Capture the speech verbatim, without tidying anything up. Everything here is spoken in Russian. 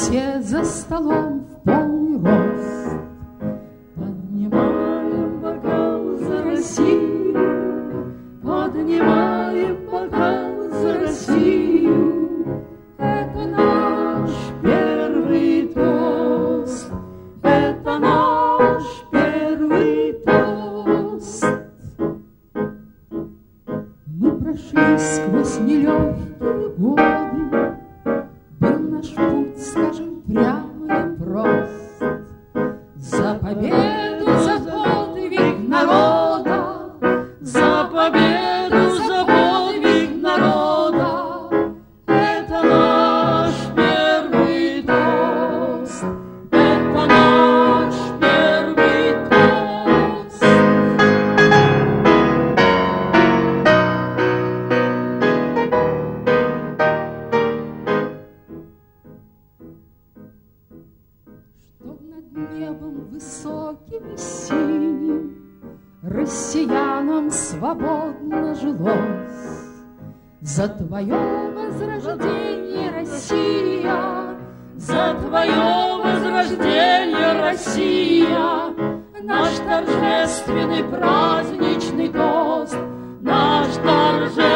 все за столом в полный рост. Поднимаем бокал за Россию, поднимаем бокал за Россию. Это наш первый тост, это наш первый тост. Мы прошли сквозь нелегкие годы, был наш путь, скажем, прямо и прост. За победу, за подвиг народа, за победу, за подвиг народа. Это наш первый тост, это наш первый тост. Чтоб над небом высоким и синим россиянам свободно жилось. За твое возрождение, Россия, за твое возрождение, Россия, наш торжественный праздничный тост, наш торжественный